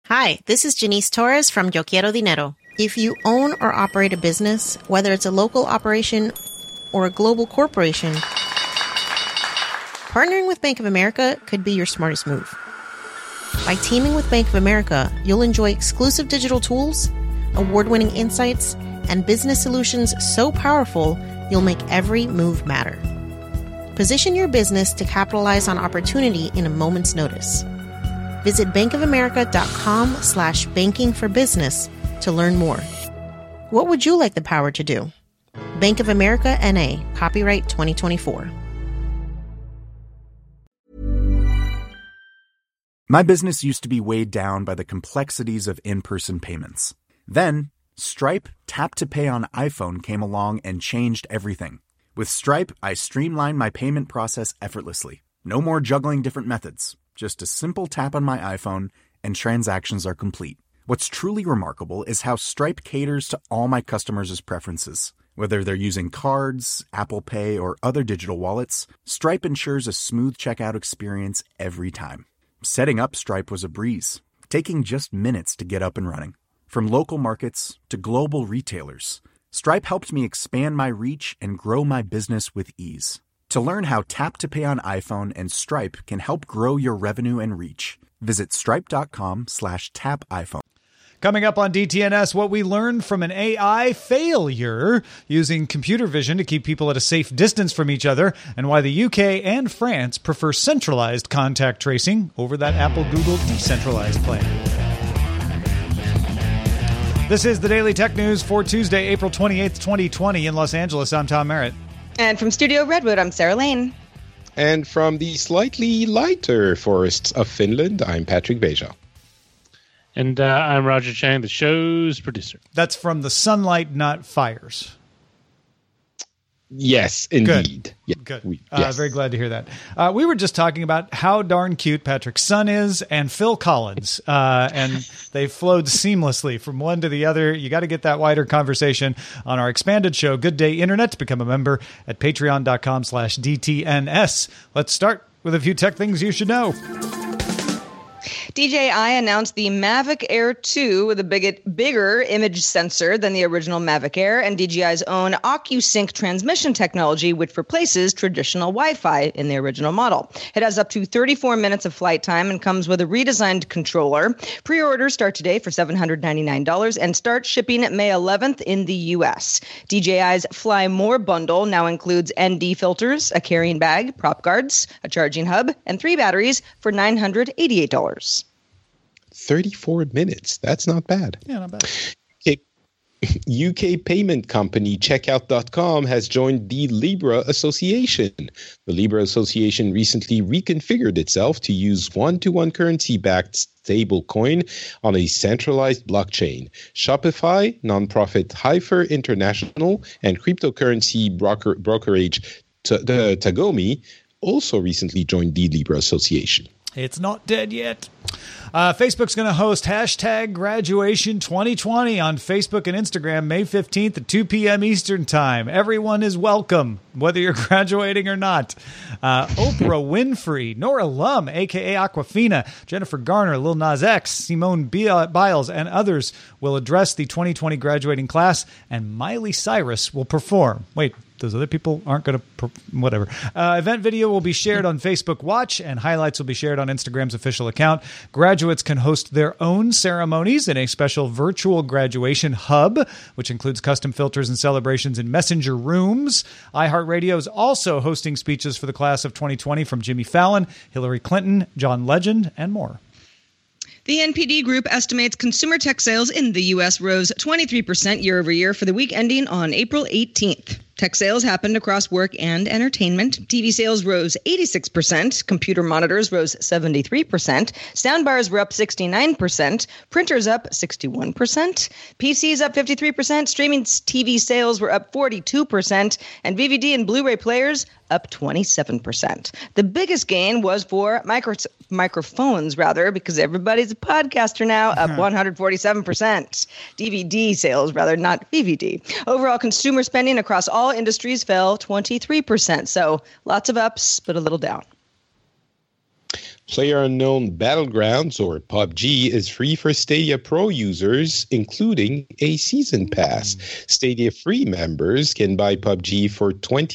Hi, this is Janice Torres from Yo Quiero Dinero. If you own or operate a business, whether it's a local operation or a global corporation, partnering with Bank of America could be your smartest move. By teaming with Bank of America, you'll enjoy exclusive digital tools, award-winning insights, and business solutions so powerful, you'll make every move matter. Position your business to capitalize on opportunity in a moment's notice. Visit bankofamerica.com/bankingforbusiness to learn more. What would you like the power to do? Bank of America N.A., copyright 2024. My business used to be weighed down by the complexities of in-person payments. Then, Stripe Tap to Pay on iPhone came along and changed everything. With Stripe, I streamlined my payment process effortlessly. No more juggling different methods. Just a simple tap on my iPhone and transactions are complete. What's truly remarkable is how Stripe caters to all my customers' preferences. Whether they're using cards, Apple Pay, or other digital wallets, Stripe ensures a smooth checkout experience every time. Setting up Stripe was a breeze, taking just minutes to get up and running. From local markets to global retailers, Stripe helped me expand my reach and grow my business with ease. To learn how Tap to Pay on iPhone and Stripe can help grow your revenue and reach, visit stripe.com/tapiphone. Coming up on DTNS, what we learned from an AI failure using computer vision to keep people at a safe distance from each other, and why the UK and France prefer centralized contact tracing over that Apple-Google decentralized plan. This is the Daily Tech News for Tuesday, April 28th, 2020 in Los Angeles. I'm Tom Merritt. And from Studio Redwood, I'm Sarah Lane. And from the slightly lighter forests of Finland, I'm Patrick Beja. And I'm Roger Chang, the show's producer. That's from the Sunlight Not Fires. Yes, indeed. Good. Yeah, yes. Very glad to hear that. We were just talking about how darn cute Patrick's son is and Phil Collins. And they flowed seamlessly from one to the other. You got to get that wider conversation on our expanded show, Good Day Internet, to become a member at patreon.com/DTNS. Let's start with a few tech things you should know. DJI announced the Mavic Air 2 with a bigger image sensor than the original Mavic Air and DJI's own OcuSync transmission technology, which replaces traditional Wi-Fi in the original model. It has up to 34 minutes of flight time and comes with a redesigned controller. Pre-orders start today for $799 and start shipping May 11th in the U.S. DJI's Fly More bundle now includes ND filters, a carrying bag, prop guards, a charging hub, and 3 batteries for $988. 34 minutes. That's not bad. Yeah, not bad. UK payment company Checkout.com has joined the Libra Association. The Libra Association recently reconfigured itself to use one-to-one currency-backed stablecoin on a centralized blockchain. Shopify, nonprofit Hyper International, and cryptocurrency brokerage Tagomi also recently joined the Libra Association. It's not dead yet. Facebook's going to host hashtag graduation 2020 on Facebook and Instagram May 15th at 2 p.m. Eastern Time. Everyone is welcome, whether you're graduating or not. Oprah Winfrey, Nora Lum, a.k.a. Aquafina, Jennifer Garner, Lil Nas X, Simone Biles, and others will address the 2020 graduating class, and Miley Cyrus will perform. Wait, those other people aren't going to... whatever. Event video will be shared on Facebook Watch, and highlights will be shared on Instagram's official account. Graduates can host their own ceremonies in a special virtual graduation hub, which includes custom filters and celebrations in messenger rooms. iHeartRadio is also hosting speeches for the class of 2020 from Jimmy Fallon, Hillary Clinton, John Legend, and more. The NPD Group estimates consumer tech sales in the U.S. rose 23% year over year for the week ending on April 18th. Tech sales happened across work and entertainment. TV sales rose 86%. Computer monitors rose 73%. Soundbars were up 69%. Printers up 61%. PCs up 53%. Streaming TV sales were up 42%. And DVD and Blu-ray players up 27%. The biggest gain was for microphones, because everybody's a podcaster now, up 147%. DVD sales, not VVD. Overall consumer spending across all industries fell 23%. So lots of ups, but a little down. PlayerUnknown Battlegrounds, or PUBG, is free for Stadia Pro users, including a season pass. Stadia Free members can buy PUBG for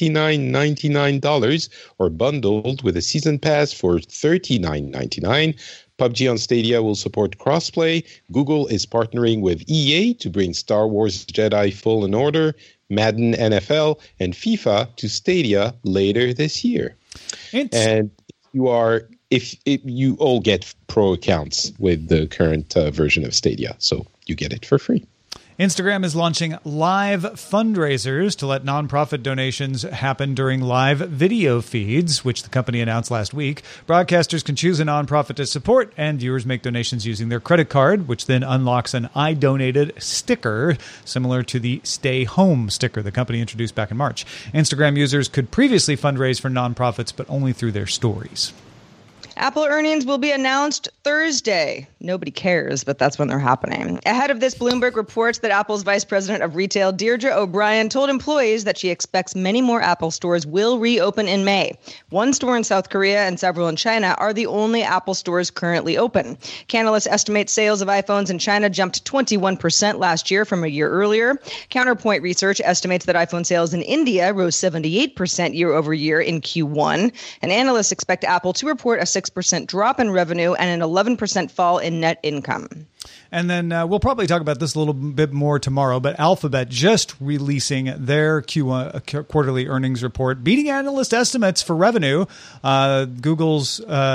$29.99 or bundled with a season pass for $39.99. PUBG on Stadia will support crossplay. Google is partnering with EA to bring Star Wars Jedi Fallen Order, Madden NFL, and FIFA to Stadia later this year. And if you all get pro accounts with the current version of Stadia, so you get it for free. Instagram is launching live fundraisers to let nonprofit donations happen during live video feeds, which the company announced last week. Broadcasters can choose a nonprofit to support, and viewers make donations using their credit card, which then unlocks an I Donated sticker, similar to the Stay Home sticker the company introduced back in March. Instagram users could previously fundraise for nonprofits, but only through their stories. Apple earnings will be announced Thursday. Nobody cares, but that's when they're happening. Ahead of this, Bloomberg reports that Apple's vice president of retail, Deirdre O'Brien, told employees that she expects many more Apple stores will reopen in May. One store in South Korea and several in China are the only Apple stores currently open. Canalys estimates sales of iPhones in China jumped 21% last year from a year earlier. Counterpoint Research estimates that iPhone sales in India rose 78% year over year in Q1. And analysts expect Apple to report a 6% drop in revenue and an 11% fall in net income. And then we'll probably talk about this a little bit more tomorrow, but Alphabet just releasing their Q1 quarterly earnings report, beating analyst estimates for revenue. Google's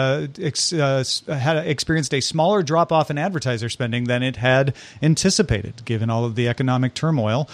had experienced a smaller drop-off in advertiser spending than it had anticipated, given all of the economic turmoil.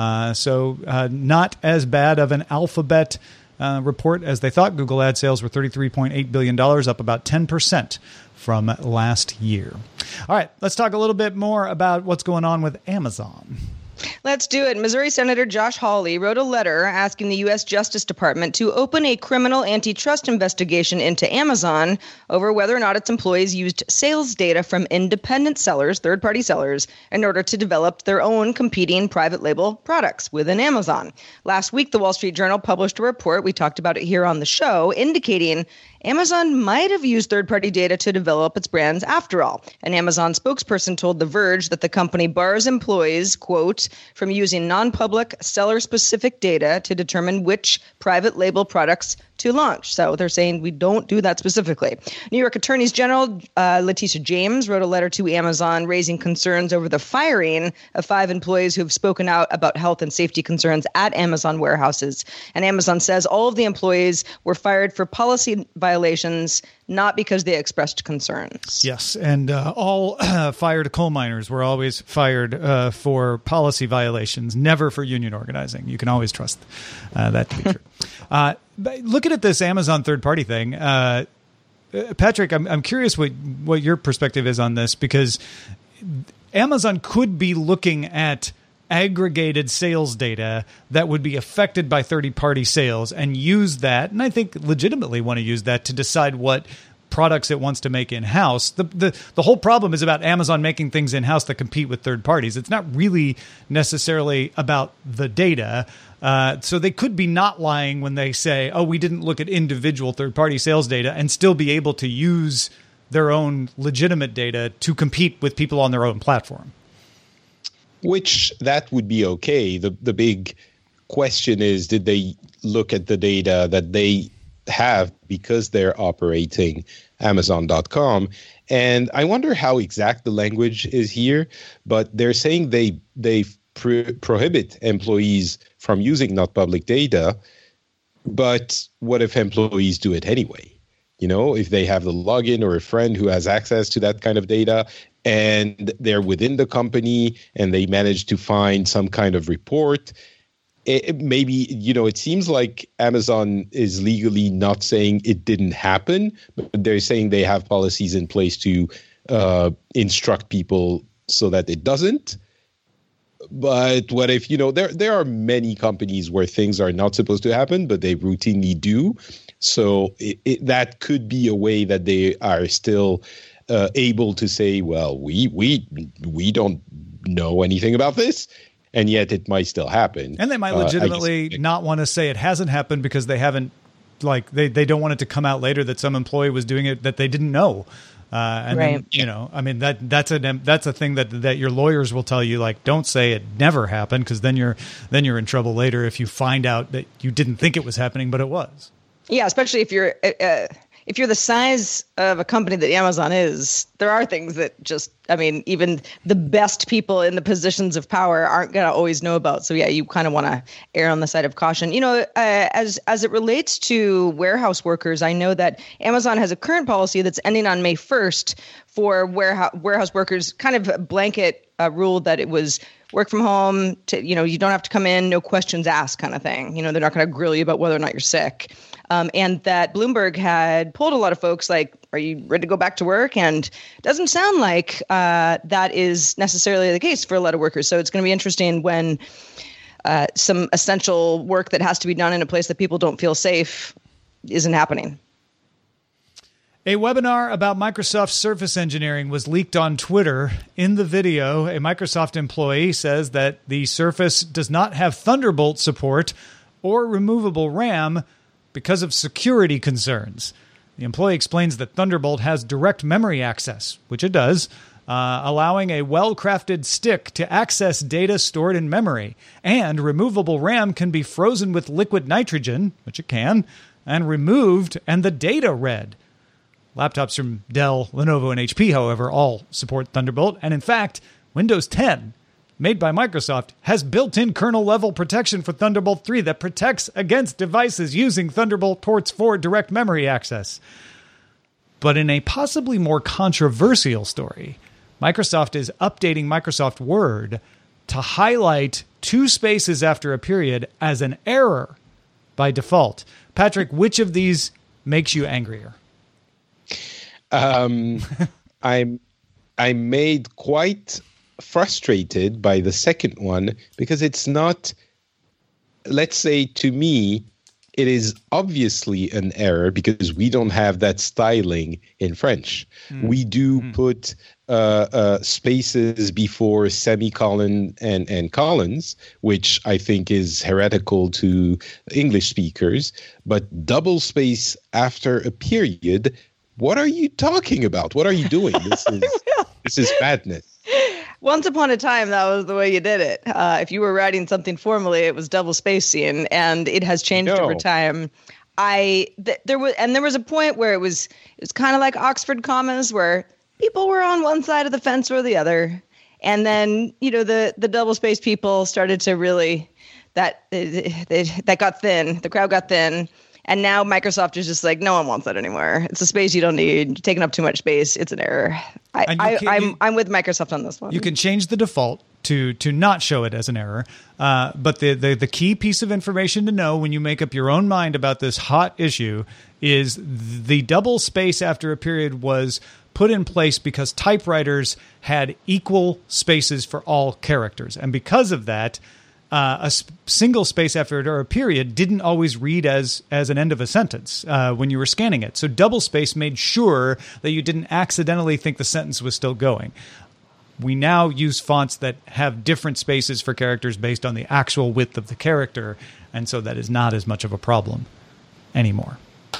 So not as bad of an Alphabet report as they thought. Google ad sales were $33.8 billion, up about 10% from last year. All right, let's talk a little bit more about what's going on with Amazon. Let's do it. Missouri Senator Josh Hawley wrote a letter asking the U.S. Justice Department to open a criminal antitrust investigation into Amazon over whether or not its employees used sales data from independent sellers, third-party sellers, in order to develop their own competing private label products within Amazon. Last week, the Wall Street Journal published a report, we talked about it here on the show, indicating Amazon might have used third-party data to develop its brands after all. An Amazon spokesperson told The Verge that the company bars employees, quote, from using non-public seller-specific data to determine which private label products to launch. So they're saying we don't do that specifically. New York Attorney General Letitia James wrote a letter to Amazon raising concerns over the firing of 5 employees who've spoken out about health and safety concerns at Amazon warehouses. And Amazon says all of the employees were fired for policy violations, not because they expressed concerns. Yes, and all fired coal miners were always fired for policy violations, never for union organizing. You can always trust that to be true. Looking at this Amazon third-party thing, Patrick, I'm curious what your perspective is on this, because Amazon could be looking at aggregated sales data that would be affected by third-party sales and use that, and I think legitimately want to use that to decide what products it wants to make in-house. The whole problem is about Amazon making things in-house that compete with third parties. It's not really necessarily about the data. So they could be not lying when they say, oh, we didn't look at individual third-party sales data, and still be able to use their own legitimate data to compete with people on their own platform. Which that would be okay. The big question is, did they look at the data that they have because they're operating Amazon.com? And I wonder how exact the language is here, but they're saying they prohibit employees from using not public data. But what if employees do it anyway? You know, if they have the login or a friend who has access to that kind of data and they're within the company and they manage to find some kind of report, maybe, you know, it seems like Amazon is legally not saying it didn't happen, but they're saying they have policies in place to instruct people so that it doesn't. But what if, you know, there are many companies where things are not supposed to happen, but they routinely do. So that could be a way that they are still able to say, well, we don't know anything about this. And yet it might still happen. And they might legitimately not want to say it hasn't happened because they haven't like they don't want it to come out later that some employee was doing it that they didn't know. And then, I mean, that's a thing that your lawyers will tell you, like, don't say it never happened, because then you're in trouble later if you find out that you didn't think it was happening, but it was. Yeah, especially if you're the size of a company that Amazon is, there are things that even the best people in the positions of power aren't going to always know about. So yeah, you kind of want to err on the side of caution. As it relates to warehouse workers, I know that Amazon has a current policy that's ending on May 1st for warehouse workers, kind of a blanket rule that it was work from home to, you don't have to come in, no questions asked kind of thing. They're not going to grill you about whether or not you're sick. And that Bloomberg had polled a lot of folks, like, are you ready to go back to work? And it doesn't sound like that is necessarily the case for a lot of workers. So it's going to be interesting when some essential work that has to be done in a place that people don't feel safe isn't happening. A webinar about Microsoft Surface Engineering was leaked on Twitter. In the video, a Microsoft employee says that the Surface does not have Thunderbolt support or removable RAM because of security concerns. The employee explains that Thunderbolt has direct memory access, which it does, allowing a well-crafted stick to access data stored in memory. And removable RAM can be frozen with liquid nitrogen, which it can, and removed and the data read. Laptops from Dell, Lenovo, and HP, however, all support Thunderbolt. And in fact, Windows 10, made by Microsoft, has built-in kernel-level protection for Thunderbolt 3 that protects against devices using Thunderbolt ports for direct memory access. But in a possibly more controversial story, Microsoft is updating Microsoft Word to highlight 2 spaces after a period as an error by default. Patrick, which of these makes you angrier? I'm made quite frustrated by the second one, because it's not, let's say, to me, it is obviously an error because we don't have that styling in French. We do put spaces before semicolon and colons, which I think is heretical to English speakers. But double space after a period, what are you talking about? What are you doing? This is madness. Once upon a time, that was the way you did it. If you were writing something formally, it was double spacing, and it has changed over time. There was a point where it was kind of like Oxford commas, where people were on one side of the fence or the other, and then the double space people started to really that got thin. The crowd got thin. And now Microsoft is just like, no one wants that anymore. It's a space you don't need. You're taking up too much space. It's an error. I'm with Microsoft on this one. You can change the default to not show it as an error. But the key piece of information to know when you make up your own mind about this hot issue is the double space after a period was put in place because typewriters had equal spaces for all characters. And because of that, a single space after a period didn't always read as an end of a sentence when you were scanning it. So double space made sure that you didn't accidentally think the sentence was still going. We now use fonts that have different spaces for characters based on the actual width of the character, and so that is not as much of a problem anymore.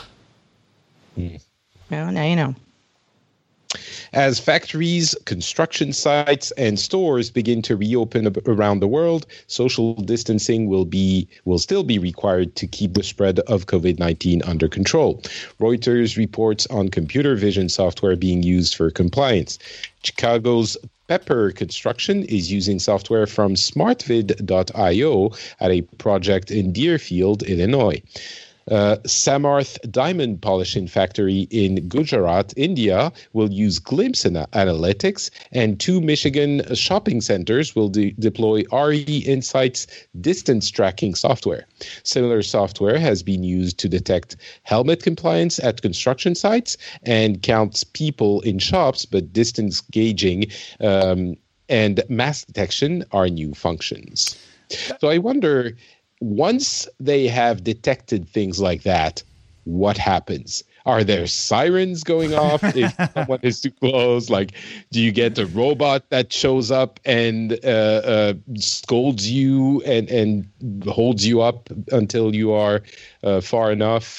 Well, now you know. As factories, construction sites, and stores begin to reopen around the world, social distancing will still be required to keep the spread of COVID-19 under control. Reuters reports on computer vision software being used for compliance. Chicago's Pepper Construction is using software from smartvid.io at a project in Deerfield, Illinois. Samarth Diamond Polishing Factory in Gujarat, India, will use Glimpse Analytics, and 2 Michigan shopping centers will deploy RE Insights distance tracking software. Similar software has been used to detect helmet compliance at construction sites and counts people in shops, but distance gauging and mask detection are new functions. So I wonder, once they have detected things like that, what happens? Are there sirens going off if someone is too close? Like, do you get a robot that shows up and scolds you and holds you up until you are far enough?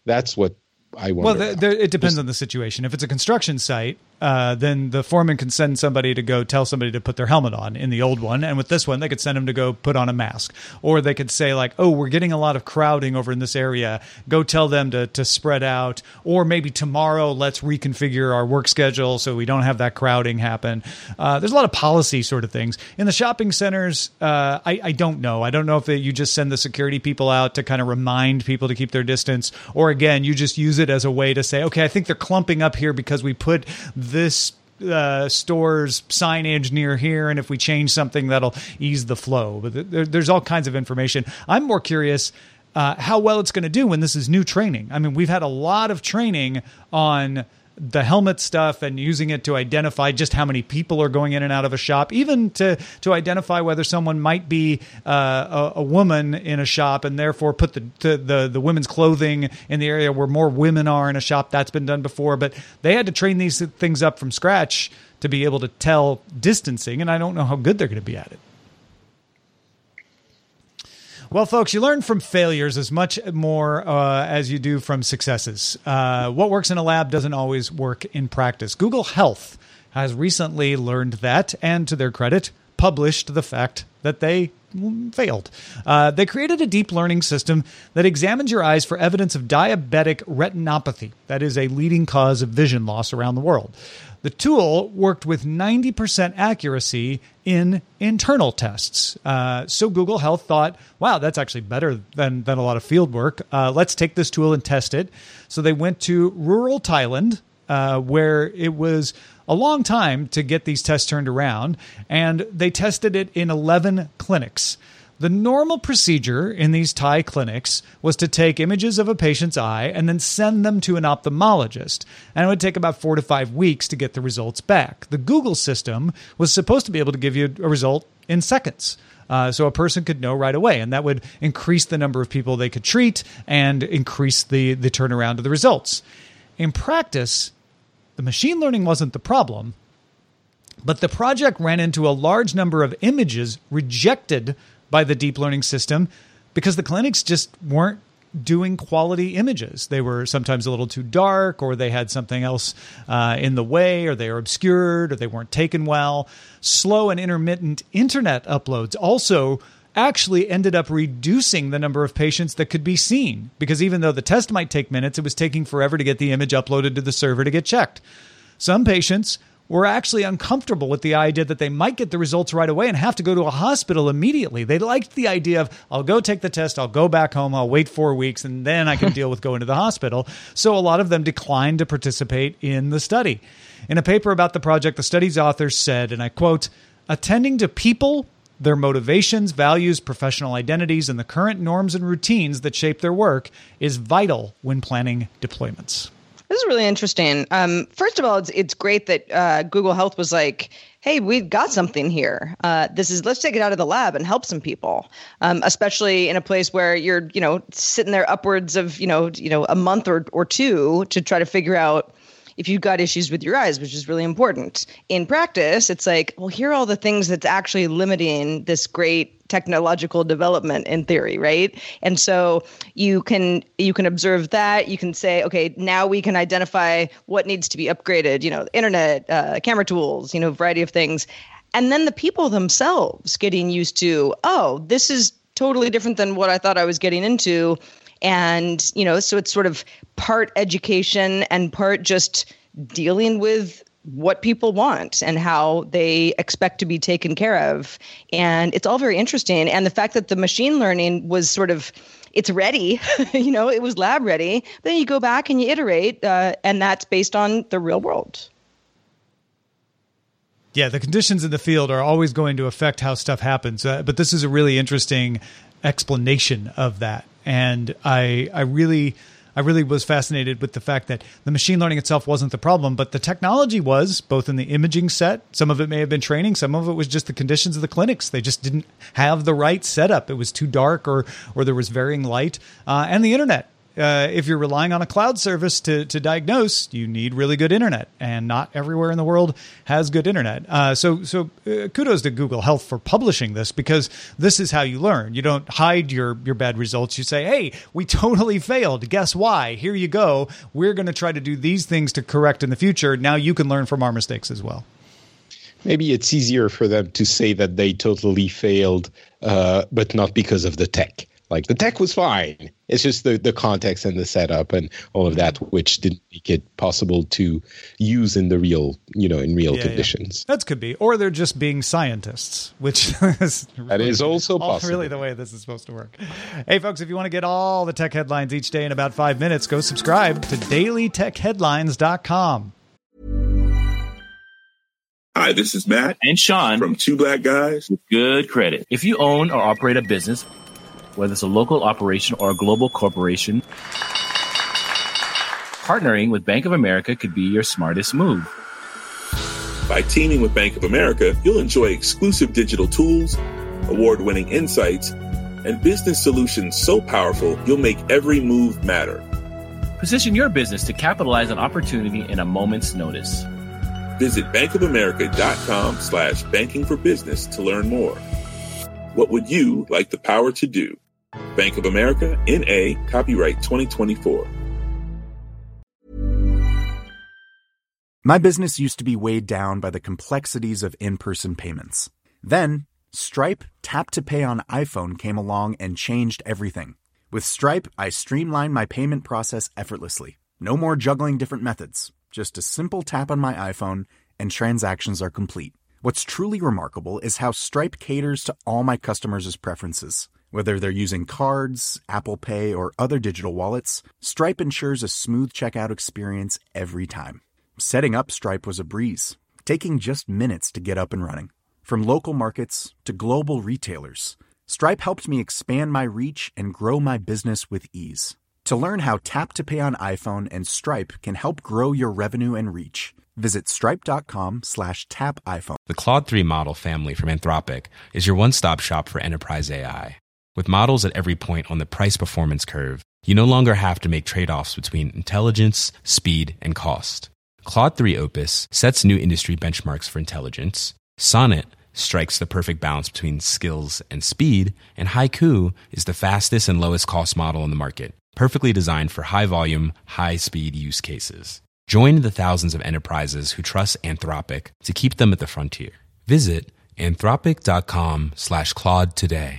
That's what I wonder. Well, it depends on the situation. If it's a construction site, then the foreman can send somebody to go tell somebody to put their helmet on in the old one. And with this one, they could send them to go put on a mask. Or they could say like, oh, we're getting a lot of crowding over in this area. Go tell them to spread out. Or maybe tomorrow, let's reconfigure our work schedule so we don't have that crowding happen. There's a lot of policy sort of things. In the shopping centers, I don't know. I don't know if you just send the security people out to kind of remind people to keep their distance. Or again, you just use it as a way to say, okay, I think they're clumping up here because we put this store's signage near here, and if we change something, that'll ease the flow. But there's all kinds of information. I'm more curious how well it's going to do when this is new training. I mean, we've had a lot of training on the helmet stuff and using it to identify just how many people are going in and out of a shop, even to identify whether someone might be a woman in a shop and therefore put the women's clothing in the area where more women are in a shop. That's been done before, but they had to train these things up from scratch to be able to tell distancing, and I don't know how good they're going to be at it. Well, folks, you learn from failures as much more as you do from successes. What works in a lab doesn't always work in practice. Google Health has recently learned that, and to their credit, published the fact that they failed. They created a deep learning system that examines your eyes for evidence of diabetic retinopathy. That is a leading cause of vision loss around the world. The tool worked with 90% accuracy in internal tests. So Google Health thought, wow, that's actually better than a lot of field work. Let's take this tool and test it. So they went to rural Thailand, where it was a long time to get these tests turned around, and they tested it in 11 clinics. The normal procedure in these Thai clinics was to take images of a patient's eye and then send them to an ophthalmologist. And it would take about 4 to 5 weeks to get the results back. The Google system was supposed to be able to give you a result in seconds. So a person could know right away, and that would increase the number of people they could treat and increase the turnaround of the results. In practice, the machine learning wasn't the problem, but the project ran into a large number of images rejected by the deep learning system because the clinics just weren't doing quality images. They were sometimes a little too dark, or they had something else in the way, or they were obscured, or they weren't taken well. Slow and intermittent internet uploads also actually ended up reducing the number of patients that could be seen, because even though the test might take minutes, it was taking forever to get the image uploaded to the server to get checked. Some patients were actually uncomfortable with the idea that they might get the results right away and have to go to a hospital immediately. They liked the idea of, I'll go take the test, I'll go back home, I'll wait 4 weeks, and then I can deal with going to the hospital. So a lot of them declined to participate in the study. In a paper about the project, the study's authors said, and I quote, "Attending to people, their motivations, values, professional identities, and the current norms and routines that shape their work is vital when planning deployments." This is really interesting. First of all, it's great that Google Health was like, hey, we've got something here. Let's take it out of the lab and help some people, especially in a place where you're, sitting there upwards of, a month or two to try to figure out if you've got issues with your eyes, which is really important. In practice, it's like, well, here are all the things that's actually limiting this great technological development in theory, right? And so you can observe that. You can say, okay, now we can identify what needs to be upgraded, internet, camera tools, a variety of things. And then the people themselves getting used to, oh, this is totally different than what I thought I was getting into. And, so it's sort of part education and part just dealing with what people want and how they expect to be taken care of. And it's all very interesting. And the fact that the machine learning was sort of, it's ready, it was lab ready. Then you go back and you iterate, and that's based on the real world. Yeah, the conditions in the field are always going to affect how stuff happens. But this is a really interesting explanation of that. And I really was fascinated with the fact that the machine learning itself wasn't the problem, but the technology was, both in the imaging set. Some of it may have been training. Some of it was just the conditions of the clinics. They just didn't have the right setup. It was too dark, or there was varying light, and the internet. if you're relying on a cloud service to diagnose, you need really good internet, and not everywhere in the world has good internet. So kudos to Google Health for publishing this, because this is how you learn. You don't hide your bad results. You say, hey, we totally failed. Guess why? Here you go. We're going to try to do these things to correct in the future. Now you can learn from our mistakes as well. Maybe it's easier for them to say that they totally failed, but not because of the tech. Like, the tech was fine. It's just the context and the setup and all of that, which didn't make it possible to use in the real, in real conditions. Yeah. That could be. Or they're just being scientists, which is that is also possible. Really the way this is supposed to work. Hey, folks, if you want to get all the tech headlines each day in about 5 minutes, go subscribe to dailytechheadlines.com. Hi, this is Matt and Sean from Two Black Guys with Good Credit. If you own or operate a business, whether it's a local operation or a global corporation, partnering with Bank of America could be your smartest move. By teaming with Bank of America, you'll enjoy exclusive digital tools, award-winning insights, and business solutions so powerful you'll make every move matter. Position your business to capitalize on opportunity in a moment's notice. Visit bankofamerica.com/banking for business to learn more. What would you like the power to do? Bank of America, N.A., copyright 2024. My business used to be weighed down by the complexities of in-person payments. Then, Stripe Tap to Pay on iPhone came along and changed everything. With Stripe, I streamlined my payment process effortlessly. No more juggling different methods. Just a simple tap on my iPhone, and transactions are complete. What's truly remarkable is how Stripe caters to all my customers' preferences. Whether they're using cards, Apple Pay, or other digital wallets, Stripe ensures a smooth checkout experience every time. Setting up Stripe was a breeze, taking just minutes to get up and running. From local markets to global retailers, Stripe helped me expand my reach and grow my business with ease. To learn how Tap to Pay on iPhone and Stripe can help grow your revenue and reach, visit stripe.com/tapiphone. The Claude 3 model family from Anthropic is your one-stop shop for enterprise AI. With models at every point on the price-performance curve, you no longer have to make trade-offs between intelligence, speed, and cost. Claude 3 Opus sets new industry benchmarks for intelligence. Sonnet strikes the perfect balance between skills and speed. And Haiku is the fastest and lowest cost model in the market, perfectly designed for high-volume, high-speed use cases. Join the thousands of enterprises who trust Anthropic to keep them at the frontier. Visit anthropic.com/Claude today.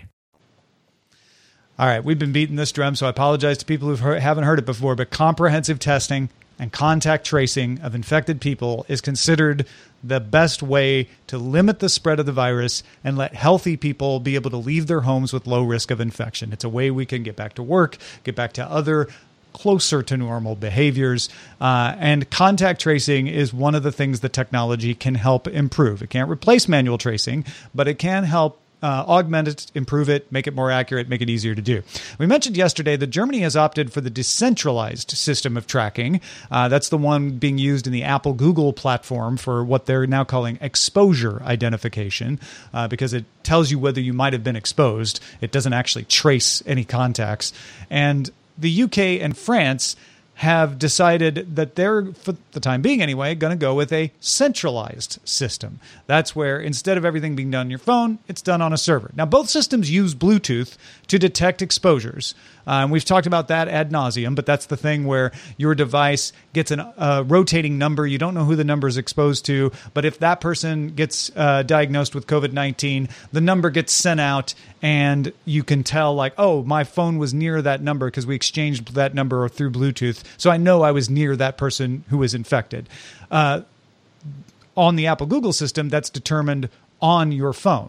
All right, we've been beating this drum, so I apologize to people who haven't heard it before, but comprehensive testing and contact tracing of infected people is considered the best way to limit the spread of the virus and let healthy people be able to leave their homes with low risk of infection. It's a way we can get back to work, get back to other closer to normal behaviors. And contact tracing is one of the things that technology can help improve. It can't replace manual tracing, but it can help augment it, improve it, make it more accurate, make it easier to do. We mentioned yesterday that Germany has opted for the decentralized system of tracking. That's the one being used in the Apple Google platform for what they're now calling exposure identification, because it tells you whether you might have been exposed. It doesn't actually trace any contacts. And the UK and France have decided that they're, for the time being anyway, going to go with a centralized system. That's where instead of everything being done on your phone, it's done on a server. Now, both systems use Bluetooth to detect exposures. And we've talked about that ad nauseum, but that's the thing where your device gets a rotating number. You don't know who the number is exposed to, but if that person gets diagnosed with COVID-19, the number gets sent out and you can tell like, oh, my phone was near that number because we exchanged that number through Bluetooth. So I know I was near that person who was infected. On the Apple Google system, that's determined on your phone.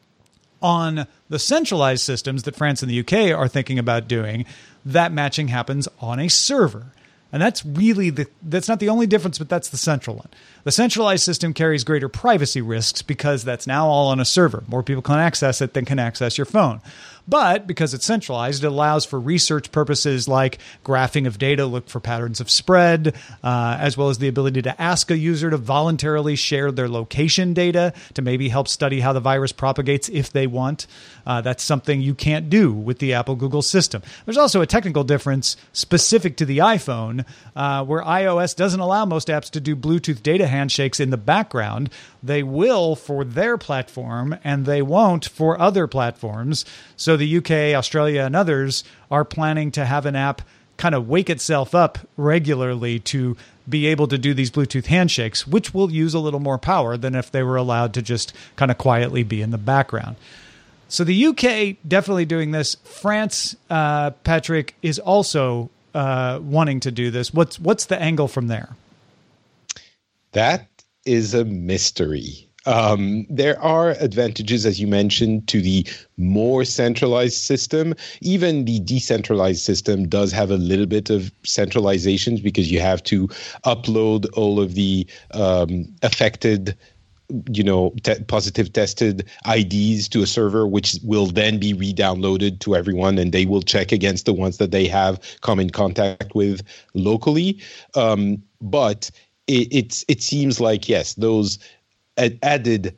On the centralized systems that France and the UK are thinking about doing, that matching happens on a server. And that's really that's not the only difference, but that's the central one. The centralized system carries greater privacy risks because that's now all on a server. More people can access it than can access your phone. But because it's centralized, it allows for research purposes like graphing of data, look for patterns of spread, as well as the ability to ask a user to voluntarily share their location data to maybe help study how the virus propagates if they want. That's something you can't do with the Apple Google system. There's also a technical difference specific to the iPhone, where iOS doesn't allow most apps to do Bluetooth data handshakes in the background. They will for their platform, and they won't for other platforms. So the UK, Australia, and others are planning to have an app kind of wake itself up regularly to be able to do these Bluetooth handshakes, which will use a little more power than if they were allowed to just kind of quietly be in the background. So the UK definitely doing this. France, Patrick, is also wanting to do this. What's the angle from there? That is a mystery. There are advantages, as you mentioned, to the more centralized system. Even the decentralized system does have a little bit of centralizations because you have to upload all of the affected, positive tested IDs to a server, which will then be re-downloaded to everyone, and they will check against the ones that they have come in contact with locally. But it seems like, yes, those added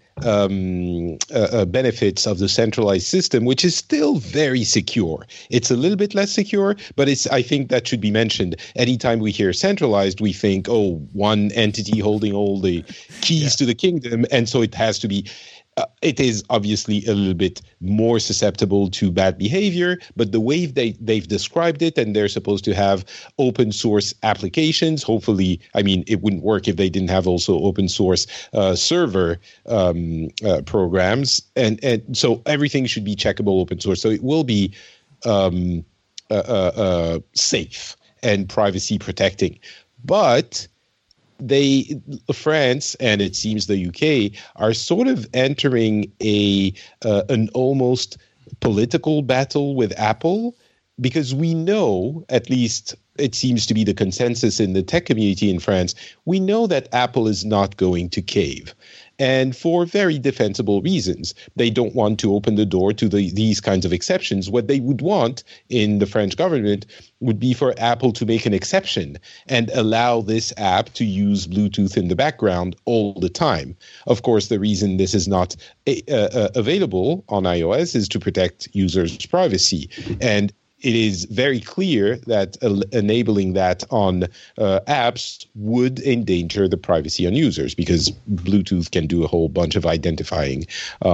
benefits of the centralized system, which is still very secure. It's a little bit less secure, but I think that should be mentioned. Anytime we hear centralized, we think, one entity holding all the keys to the kingdom, and so it has to be. It is obviously a little bit more susceptible to bad behavior, but the way they've described it, and they're supposed to have open source applications. Hopefully, it wouldn't work if they didn't have also open source server programs, and so everything should be checkable open source. So it will be safe and privacy protecting, but France and it seems the UK are sort of entering an almost political battle with Apple, because we know, at least it seems to be the consensus in the tech community in France, we know that Apple is not going to cave. And for very defensible reasons. They don't want to open the door to these kinds of exceptions. What they would want in the French government would be for Apple to make an exception and allow this app to use Bluetooth in the background all the time. Of course, the reason this is not available on iOS is to protect users' privacy. And it is very clear that enabling that on apps would endanger the privacy on users, because Bluetooth can do a whole bunch of identifying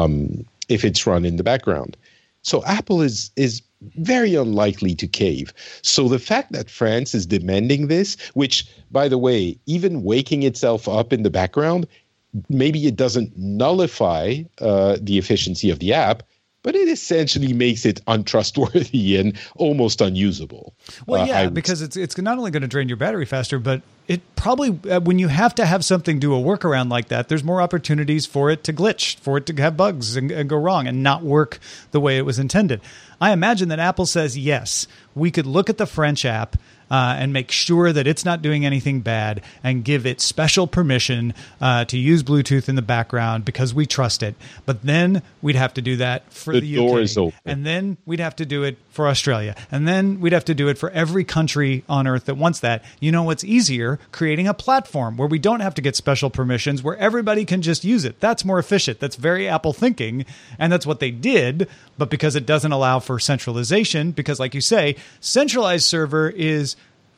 if it's run in the background. So Apple is very unlikely to cave. So the fact that France is demanding this, which, by the way, even waking itself up in the background, maybe it doesn't nullify the efficiency of the app, but it essentially makes it untrustworthy and almost unusable. Well, yeah, because it's not only going to drain your battery faster, but it probably, when you have to have something do a workaround like that, there's more opportunities for it to glitch, for it to have bugs and go wrong and not work the way it was intended. I imagine that Apple says, yes, we could look at the French app and make sure that it's not doing anything bad and give it special permission to use Bluetooth in the background because we trust it. But then we'd have to do that for the UK. Door is open. And then we'd have to do it for Australia. And then we'd have to do it for every country on Earth that wants that. You know what's easier? Creating a platform where we don't have to get special permissions, where everybody can just use it. That's more efficient. That's very Apple thinking. And that's what they did. But because it doesn't allow for centralization, because like you say, centralized server is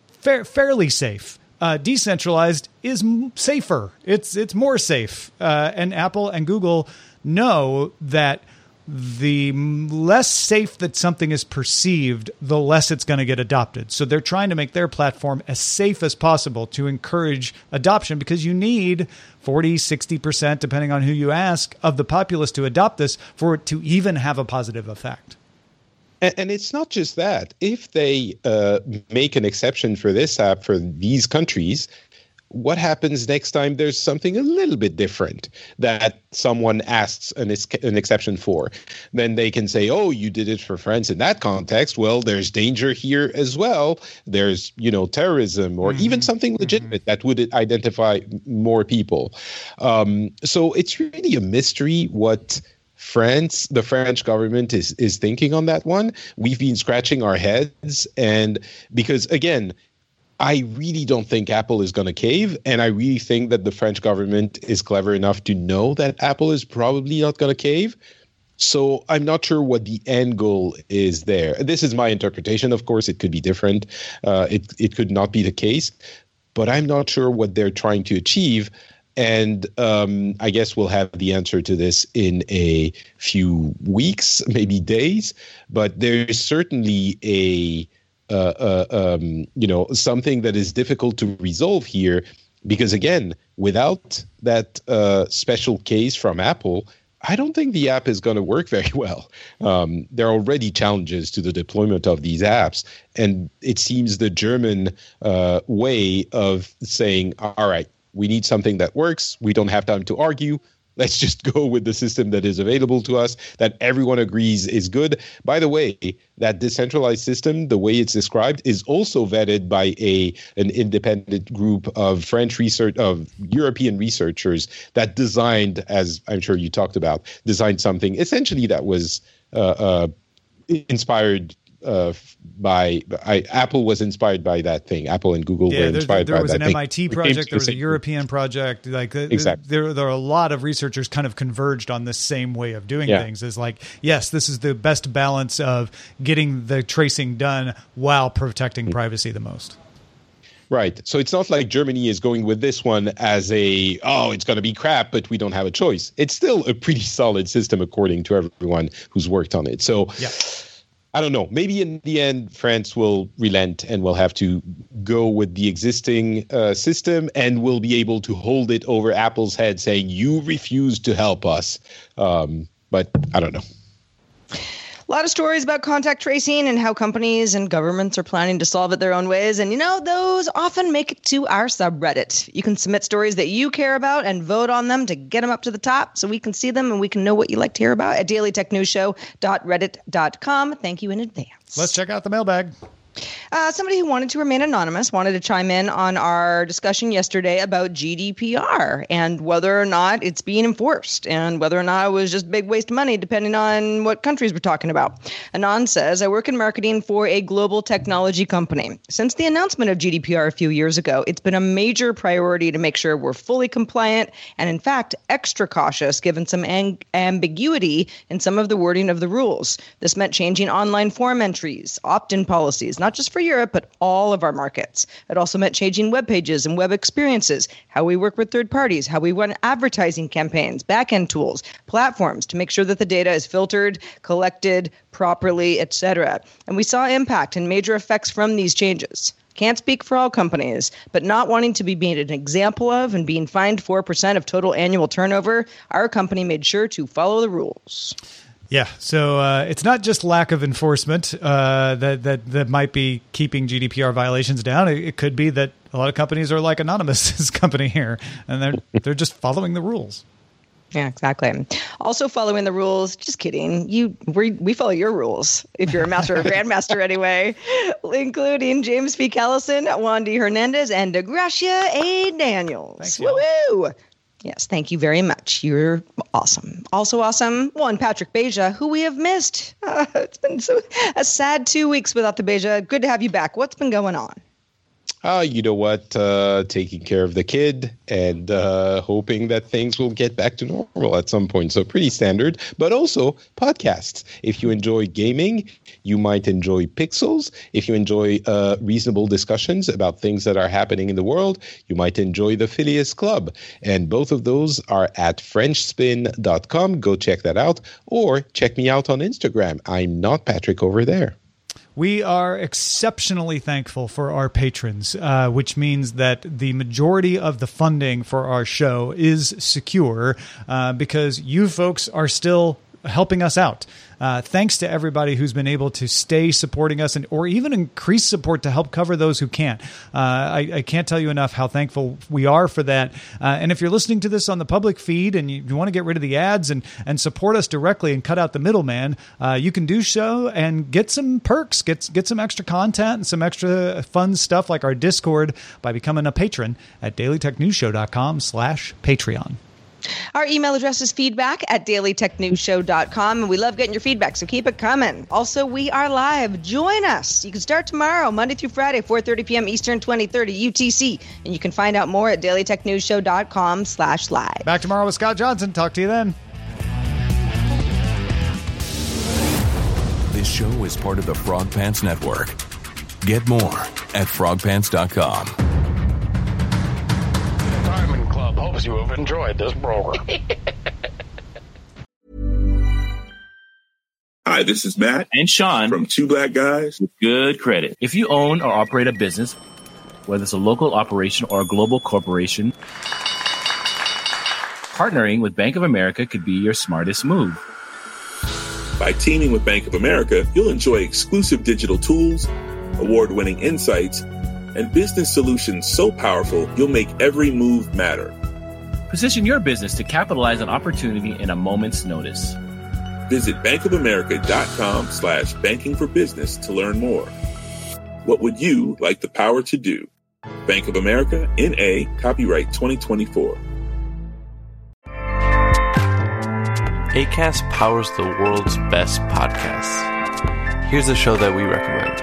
fairly safe. Decentralized is safer. It's more safe. And Apple and Google know that the less safe that something is perceived, the less it's going to get adopted. So they're trying to make their platform as safe as possible to encourage adoption, because you need 40, 60%, depending on who you ask, of the populace to adopt this for it to even have a positive effect. And it's not just that. If they make an exception for this app for these countries, what happens next time there's something a little bit different that someone asks an exception for? Then they can say, oh, you did it for France in that context. Well, there's danger here as well. There's, terrorism or even something legitimate that would identify more people. So it's really a mystery what the French government is thinking on that one. We've been scratching our heads, and because again, I really don't think Apple is going to cave, and I really think that the French government is clever enough to know that Apple is probably not going to cave. So I'm not sure what the end goal is there. This is my interpretation. Of course, it could be different. It could not be the case, but I'm not sure what they're trying to achieve. And I guess we'll have the answer to this in a few weeks, maybe days. But there's certainly something that is difficult to resolve here, because again, without that special case from Apple, I don't think the app is going to work very well. There are already challenges to the deployment of these apps, and it seems the German way of saying, all right, we need something that works. We don't have time to argue. Let's just go with the system that is available to us, that everyone agrees is good. By the way, that decentralized system, the way it's described, is also vetted by an independent group of European researchers that designed, as I'm sure you talked about, designed something essentially that was inspired by Apple was inspired by that thing. Apple and Google were inspired by that thing. There was an MIT project. There was a European project. Exactly. There are a lot of researchers kind of converged on this same way of doing things. Is like, yes, this is the best balance of getting the tracing done while protecting privacy the most. Right. So it's not like Germany is going with this one as it's going to be crap, but we don't have a choice. It's still a pretty solid system according to everyone who's worked on it. So I don't know. Maybe in the end, France will relent and will have to go with the existing system, and will be able to hold it over Apple's head saying, you refuse to help us. But I don't know. A lot of stories about contact tracing and how companies and governments are planning to solve it their own ways. And, those often make it to our subreddit. You can submit stories that you care about and vote on them to get them up to the top so we can see them and we can know what you like to hear about at dailytechnewsshow.reddit.com. Thank you in advance. Let's check out the mailbag. Somebody who wanted to remain anonymous wanted to chime in on our discussion yesterday about GDPR and whether or not it's being enforced and whether or not it was just big waste of money, depending on what countries we're talking about. Anon says, I work in marketing for a global technology company. Since the announcement of GDPR a few years ago, it's been a major priority to make sure we're fully compliant and, in fact, extra cautious given some ambiguity in some of the wording of the rules. This meant changing online form entries, opt-in policies, not just for Europe, but all of our markets. It also meant changing web pages and web experiences, how we work with third parties, how we run advertising campaigns, back-end tools, platforms to make sure that the data is filtered, collected properly, etc. And we saw impact and major effects from these changes. Can't speak for all companies, but not wanting to be made an example of and being fined 4% of total annual turnover, our company made sure to follow the rules. Yeah, so it's not just lack of enforcement that might be keeping GDPR violations down. It could be that a lot of companies are like Anonymous's company here, and they're just following the rules. Yeah, exactly. Also following the rules, just kidding. We follow your rules if you're a master or grandmaster anyway, including James P. Callison, Juan D. Hernandez, and DeGracia A. Daniels. Woo-woo! Yes, thank you very much. You're awesome. Also awesome, one Patrick Beja, who we have missed. It's been a sad 2 weeks without the Beja. Good to have you back. What's been going on? You know what? Taking care of the kid and hoping that things will get back to normal at some point. So pretty standard, but also podcasts. If you enjoy gaming, you might enjoy Pixels. If you enjoy reasonable discussions about things that are happening in the world, you might enjoy the Phileas Club. And both of those are at FrenchSpin.com. Go check that out, or check me out on Instagram. I'm not Patrick over there. We are exceptionally thankful for our patrons, which means that the majority of the funding for our show is secure because you folks are still helping us out. Thanks to everybody who's been able to stay supporting us or even increase support to help cover those who can't. I can't tell you enough how thankful we are for that. And if you're listening to this on the public feed and you want to get rid of the ads and support us directly and cut out the middleman, you can do so and get some perks, get some extra content and some extra fun stuff like our Discord by becoming a patron at dailytechnewsshow.com/Patreon. Our email address is feedback@dailytechnewsshow.com, and we love getting your feedback, so keep it coming. Also, we are live. Join us. You can start tomorrow, Monday through Friday, 4:30 p.m. Eastern, 2030 UTC, and you can find out more at dailytechnewsshow.com/live. Back tomorrow with Scott Johnson. Talk to you then. This show is part of the Frog Pants Network. Get more at frogpants.com. Diamond Club hopes you have enjoyed this program. Hi, this is Matt and Sean from Two Black Guys with Good Credit. If you own or operate a business, whether it's a local operation or a global corporation, partnering with Bank of America could be your smartest move. By teaming with Bank of America, you'll enjoy exclusive digital tools, award-winning insights, and business solutions so powerful you'll make every move matter. Position your business to capitalize on opportunity in a moment's notice. Visit bankofamerica.com/banking for business to learn more. What would you like the power to do? Bank of America, N.A., copyright 2024. Acast powers the world's best podcasts. Here's a show that we recommend.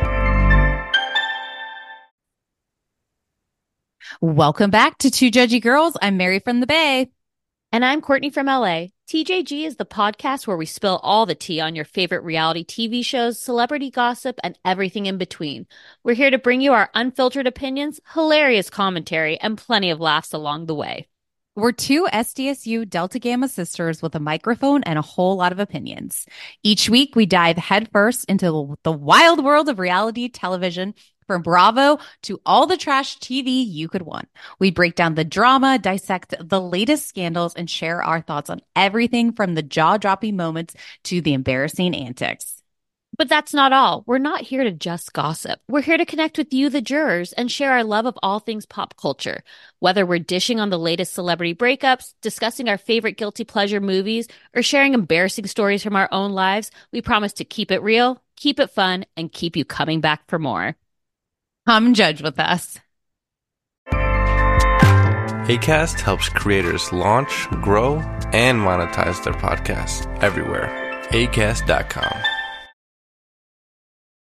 Welcome back to Two Judgy Girls. I'm Mary from the Bay. And I'm Courtney from LA. TJG is the podcast where we spill all the tea on your favorite reality TV shows, celebrity gossip, and everything in between. We're here to bring you our unfiltered opinions, hilarious commentary, and plenty of laughs along the way. We're two SDSU Delta Gamma sisters with a microphone and a whole lot of opinions. Each week, we dive headfirst into the wild world of reality television, from Bravo to all the trash TV you could want. We break down the drama, dissect the latest scandals, and share our thoughts on everything from the jaw-dropping moments to the embarrassing antics. But that's not all. We're not here to just gossip. We're here to connect with you, the jurors, and share our love of all things pop culture. Whether we're dishing on the latest celebrity breakups, discussing our favorite guilty pleasure movies, or sharing embarrassing stories from our own lives, we promise to keep it real, keep it fun, and keep you coming back for more. Come judge with us. Acast helps creators launch, grow, and monetize their podcasts everywhere. Acast.com.